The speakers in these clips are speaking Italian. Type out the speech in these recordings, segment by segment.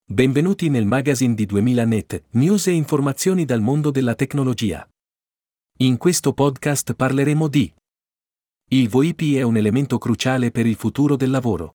Benvenuti nel magazine di 2000net, news e informazioni dal mondo della tecnologia. In questo podcast parleremo di il VoIP è un elemento cruciale per il futuro del lavoro.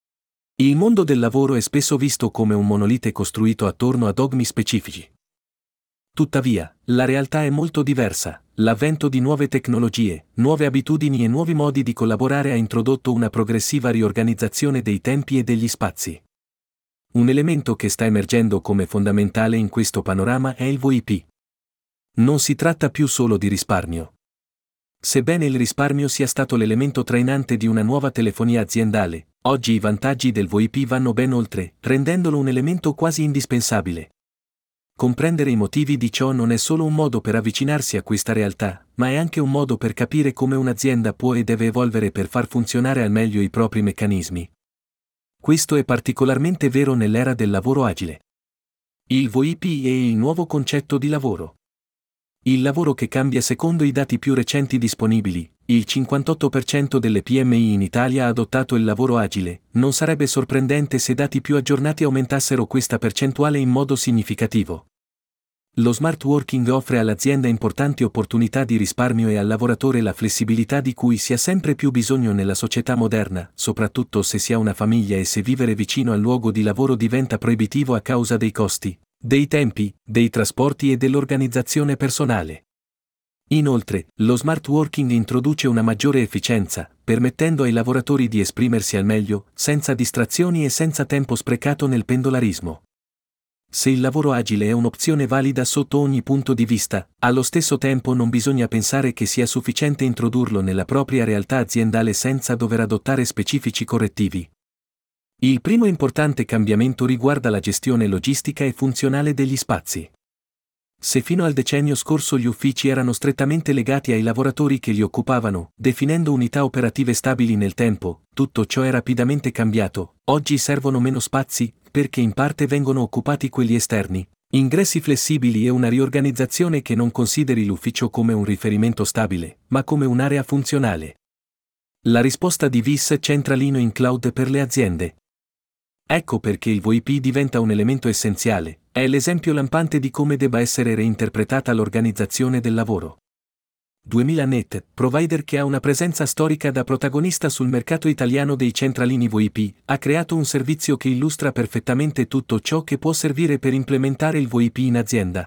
Il mondo del lavoro è spesso visto come un monolite costruito attorno a dogmi specifici. Tuttavia, la realtà è molto diversa. L'avvento di nuove tecnologie, nuove abitudini e nuovi modi di collaborare ha introdotto una progressiva riorganizzazione dei tempi e degli spazi. Un elemento che sta emergendo come fondamentale in questo panorama è il VoIP. Non si tratta più solo di risparmio. Sebbene il risparmio sia stato l'elemento trainante di una nuova telefonia aziendale, oggi i vantaggi del VoIP vanno ben oltre, rendendolo un elemento quasi indispensabile. Comprendere i motivi di ciò non è solo un modo per avvicinarsi a questa realtà, ma è anche un modo per capire come un'azienda può e deve evolvere per far funzionare al meglio i propri meccanismi. Questo è particolarmente vero nell'era del lavoro agile. Il VoIP è il nuovo concetto di lavoro. Il lavoro che cambia secondo i dati più recenti disponibili, il 58% delle PMI in Italia ha adottato il lavoro agile. Non sarebbe sorprendente se dati più aggiornati aumentassero questa percentuale in modo significativo. Lo smart working offre all'azienda importanti opportunità di risparmio e al lavoratore la flessibilità di cui si ha sempre più bisogno nella società moderna, soprattutto se si ha una famiglia e se vivere vicino al luogo di lavoro diventa proibitivo a causa dei costi, dei tempi, dei trasporti e dell'organizzazione personale. Inoltre, lo smart working introduce una maggiore efficienza, permettendo ai lavoratori di esprimersi al meglio, senza distrazioni e senza tempo sprecato nel pendolarismo. Se il lavoro agile è un'opzione valida sotto ogni punto di vista, allo stesso tempo non bisogna pensare che sia sufficiente introdurlo nella propria realtà aziendale senza dover adottare specifici correttivi. Il primo importante cambiamento riguarda la gestione logistica e funzionale degli spazi. Se fino al decennio scorso gli uffici erano strettamente legati ai lavoratori che li occupavano, definendo unità operative stabili nel tempo, tutto ciò è rapidamente cambiato. Oggi servono meno spazi, perché in parte vengono occupati quelli esterni, ingressi flessibili e una riorganizzazione che non consideri l'ufficio come un riferimento stabile, ma come un'area funzionale. La risposta di VIS Centralino in cloud per le aziende. Ecco perché il VoIP diventa un elemento essenziale, è l'esempio lampante di come debba essere reinterpretata l'organizzazione del lavoro. 2000net, provider che ha una presenza storica da protagonista sul mercato italiano dei centralini VoIP, ha creato un servizio che illustra perfettamente tutto ciò che può servire per implementare il VoIP in azienda.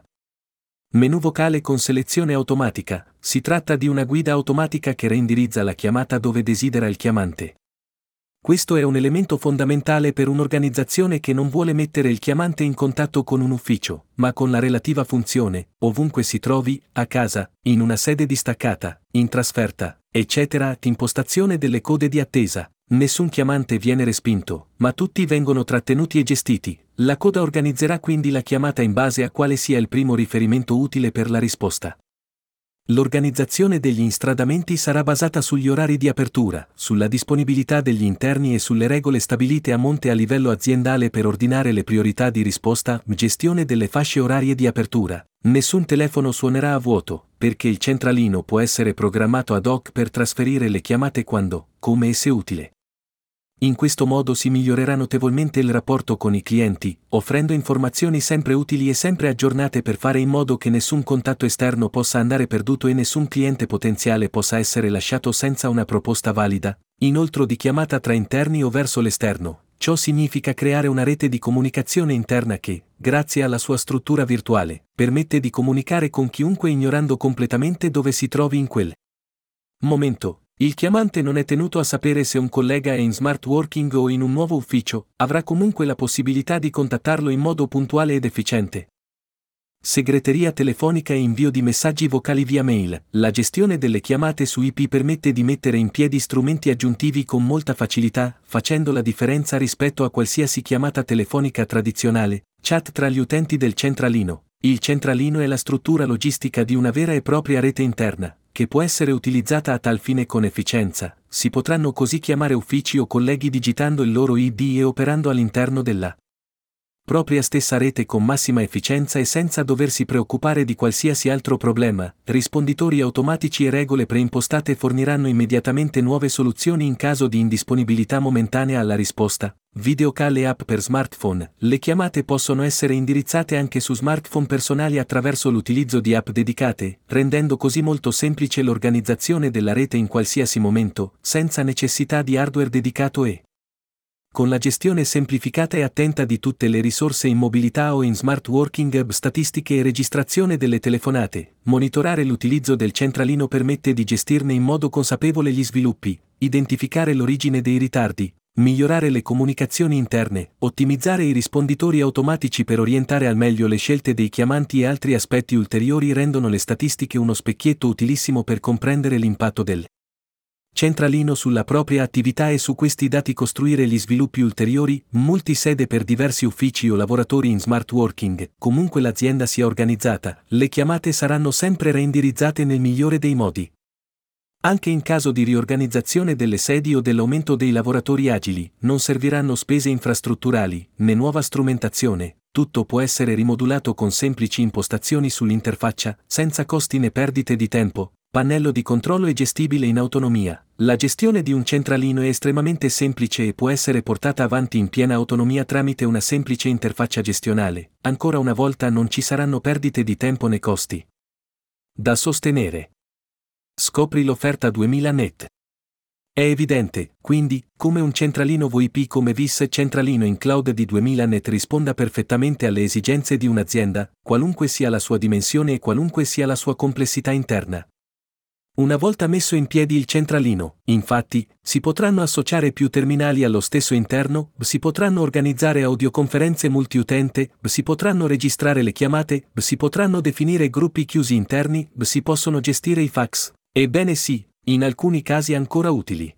Menu vocale con selezione automatica, si tratta di una guida automatica che reindirizza la chiamata dove desidera il chiamante. Questo è un elemento fondamentale per un'organizzazione che non vuole mettere il chiamante in contatto con un ufficio, ma con la relativa funzione, ovunque si trovi, a casa, in una sede distaccata, in trasferta, eccetera. Impostazione delle code di attesa. Nessun chiamante viene respinto, ma tutti vengono trattenuti e gestiti. La coda organizzerà quindi la chiamata in base a quale sia il primo riferimento utile per la risposta. L'organizzazione degli instradamenti sarà basata sugli orari di apertura, sulla disponibilità degli interni e sulle regole stabilite a monte a livello aziendale per ordinare le priorità di risposta. Gestione delle fasce orarie di apertura. Nessun telefono suonerà a vuoto, perché il centralino può essere programmato ad hoc per trasferire le chiamate quando, come e se utile. In questo modo si migliorerà notevolmente il rapporto con i clienti, offrendo informazioni sempre utili e sempre aggiornate per fare in modo che nessun contatto esterno possa andare perduto e nessun cliente potenziale possa essere lasciato senza una proposta valida. Inoltre di chiamata tra interni o verso l'esterno. Ciò significa creare una rete di comunicazione interna che, grazie alla sua struttura virtuale, permette di comunicare con chiunque ignorando completamente dove si trovi in quel momento. Il chiamante non è tenuto a sapere se un collega è in smart working o in un nuovo ufficio, avrà comunque la possibilità di contattarlo in modo puntuale ed efficiente. Segreteria telefonica e invio di messaggi vocali via mail. La gestione delle chiamate su IP permette di mettere in piedi strumenti aggiuntivi con molta facilità, facendo la differenza rispetto a qualsiasi chiamata telefonica tradizionale. Chat tra gli utenti del centralino. Il centralino è la struttura logistica di una vera e propria rete interna, che può essere utilizzata a tal fine con efficienza. Si potranno così chiamare uffici o colleghi digitando il loro ID e operando all'interno della propria stessa rete con massima efficienza e senza doversi preoccupare di qualsiasi altro problema. Risponditori automatici e regole preimpostate forniranno immediatamente nuove soluzioni in caso di indisponibilità momentanea alla risposta. Videocall e app per smartphone. Le chiamate possono essere indirizzate anche su smartphone personali attraverso l'utilizzo di app dedicate, rendendo così molto semplice l'organizzazione della rete in qualsiasi momento, senza necessità di hardware dedicato e con la gestione semplificata e attenta di tutte le risorse in mobilità o in smart working, statistiche e registrazione delle telefonate. Monitorare l'utilizzo del centralino permette di gestirne in modo consapevole gli sviluppi, identificare l'origine dei ritardi, migliorare le comunicazioni interne, ottimizzare i risponditori automatici per orientare al meglio le scelte dei chiamanti e altri aspetti ulteriori rendono le statistiche uno specchietto utilissimo per comprendere l'impatto del centralino sulla propria attività e su questi dati costruire gli sviluppi ulteriori. Multisede per diversi uffici o lavoratori in smart working. Comunque l'azienda sia organizzata, le chiamate saranno sempre reindirizzate nel migliore dei modi. Anche in caso di riorganizzazione delle sedi o dell'aumento dei lavoratori agili, non serviranno spese infrastrutturali, né nuova strumentazione, tutto può essere rimodulato con semplici impostazioni sull'interfaccia, senza costi né perdite di tempo. Pannello di controllo è gestibile in autonomia. La gestione di un centralino è estremamente semplice e può essere portata avanti in piena autonomia tramite una semplice interfaccia gestionale. Ancora una volta non ci saranno perdite di tempo né costi da sostenere. Scopri l'offerta 2000 net. È evidente, quindi, come un centralino VoIP come VIS centralino in cloud di 2000 net risponda perfettamente alle esigenze di un'azienda, qualunque sia la sua dimensione e qualunque sia la sua complessità interna. Una volta messo in piedi il centralino, infatti, si potranno associare più terminali allo stesso interno, si potranno organizzare audioconferenze multiutente, si potranno registrare le chiamate, si potranno definire gruppi chiusi interni, si possono gestire i fax. Ebbene sì, in alcuni casi ancora utili.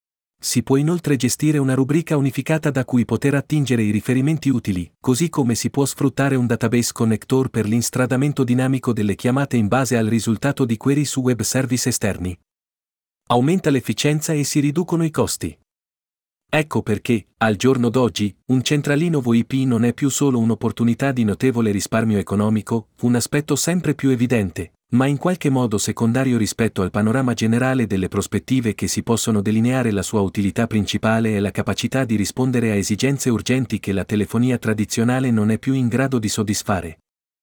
Si può inoltre gestire una rubrica unificata da cui poter attingere i riferimenti utili, così come si può sfruttare un database connector per l'instradamento dinamico delle chiamate in base al risultato di query su web service esterni. Aumenta l'efficienza e si riducono i costi. Ecco perché, al giorno d'oggi, un centralino VoIP non è più solo un'opportunità di notevole risparmio economico, un aspetto sempre più evidente, ma in qualche modo secondario rispetto al panorama generale delle prospettive che si possono delineare. La sua utilità principale è la capacità di rispondere a esigenze urgenti che la telefonia tradizionale non è più in grado di soddisfare.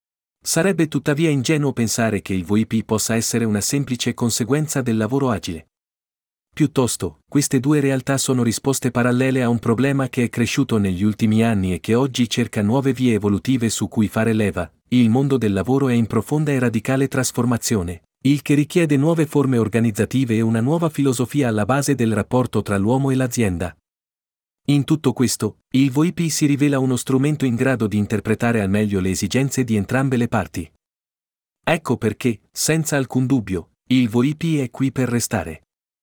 Sarebbe tuttavia ingenuo pensare che il VoIP possa essere una semplice conseguenza del lavoro agile. Piuttosto, queste due realtà sono risposte parallele a un problema che è cresciuto negli ultimi anni e che oggi cerca nuove vie evolutive su cui fare leva. Il mondo del lavoro è in profonda e radicale trasformazione, il che richiede nuove forme organizzative e una nuova filosofia alla base del rapporto tra l'uomo e l'azienda. In tutto questo, il VoIP si rivela uno strumento in grado di interpretare al meglio le esigenze di entrambe le parti. Ecco perché, senza alcun dubbio, il VoIP è qui per restare.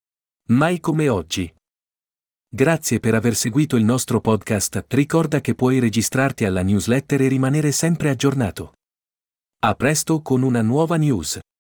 Mai come oggi. Grazie per aver seguito il nostro podcast. Ricorda che puoi registrarti alla newsletter e rimanere sempre aggiornato. A presto con una nuova news.